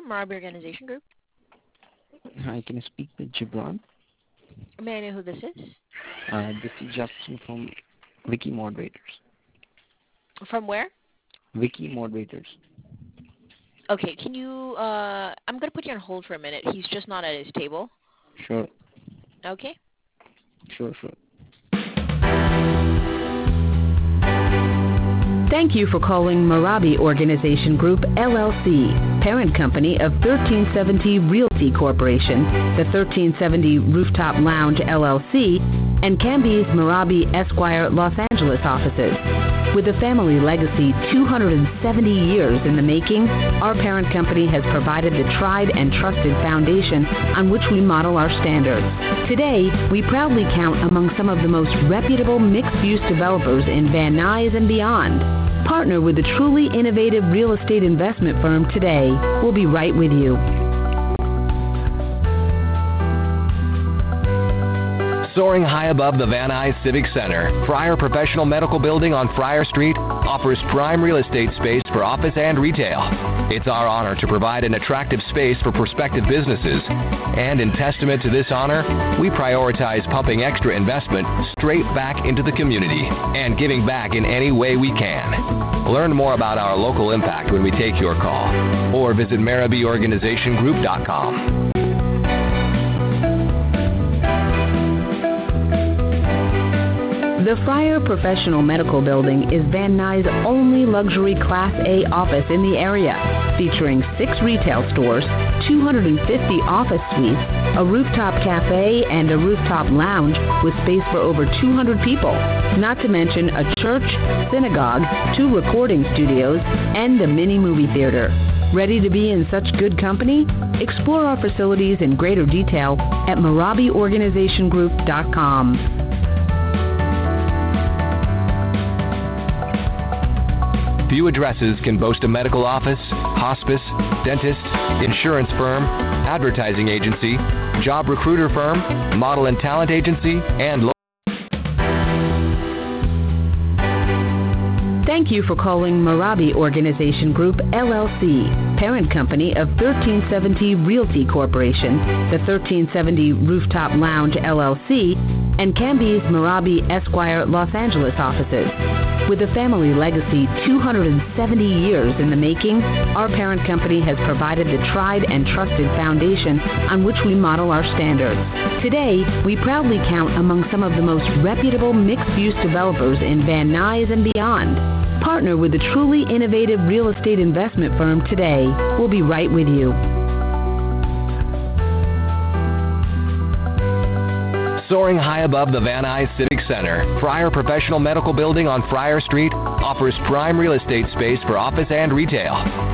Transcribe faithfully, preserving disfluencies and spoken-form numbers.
Marabi Organization Group. Hi, can I speak with Gibran? May I know who this is? Uh, this is Justin from Wiki Moderators. From where? Wiki Moderators. Okay, can you, uh, I'm going to put you on hold for a minute. He's just not at his table. Sure, Okay? sure, sure. Thank you for calling Marabi Organization Group, L L C, parent company of thirteen seventy Realty Corporation, the thirteen seventy Rooftop Lounge, L L C, and Camby's Marabi Esquire Los Angeles offices. With a family legacy two hundred seventy years in the making, our parent company has provided the tried and trusted foundation on which we model our standards. Today, we proudly count among some of the most reputable mixed-use developers in Van Nuys and beyond. Partner with a truly innovative real estate investment firm today. We'll be right with you. Soaring high above the Van Nuys Civic Center, Friar Professional Medical Building on Friar Street offers prime real estate space for office and retail. It's our honor to provide an attractive space for prospective businesses. And in testament to this honor, we prioritize pumping extra investment straight back into the community and giving back in any way we can. Learn more about our local impact when we take your call or visit Marabi Organization Group dot com. The Friar Professional Medical Building is Van Nuys' only luxury Class A office in the area, featuring six retail stores, two hundred fifty office suites, a rooftop cafe, and a rooftop lounge with space for over two hundred people, not to mention a church, synagogue, two recording studios, and a mini movie theater. Ready to be in such good company? Explore our facilities in greater detail at Marabi Organization Group dot com. Few addresses can boast a medical office, hospice, dentist, insurance firm, advertising agency, job recruiter firm, model and talent agency, and lo- Thank you for calling Marabi Organization Group, L L C, parent company of thirteen seventy Realty Corporation, the thirteen seventy Rooftop Lounge, L L C, and Camby's Marabi Esquire Los Angeles offices. With a family legacy two hundred seventy years in the making, our parent company has provided the tried and trusted foundation on which we model our standards. Today, we proudly count among some of the most reputable mixed-use developers in Van Nuys and beyond. Partner with a truly innovative real estate investment firm today. We'll be right with you. Soaring high above the Van Nuys Civic Center, Friar Professional Medical Building on Friar Street offers prime real estate space for office and retail.